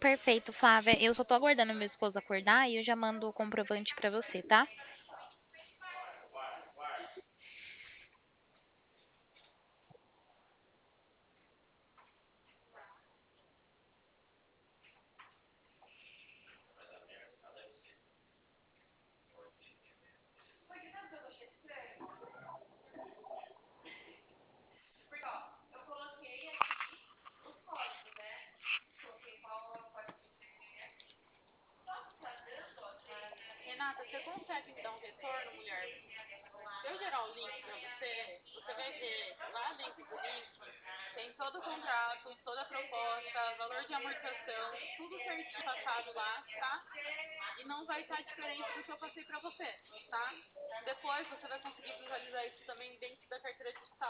Perfeito, Flávia. Eu só tô aguardando meu esposo acordar e eu já mando o comprovante pra você, tá? Renata, você consegue me dar um retorno, mulher? Se eu gerar o link para você, você vai ver lá dentro do link tem todo o contrato, toda a proposta, valor de amortização, tudo certinho passado lá, tá? E não vai estar diferente do que eu passei para você, tá? Depois você vai conseguir visualizar isso também dentro da carteira digital.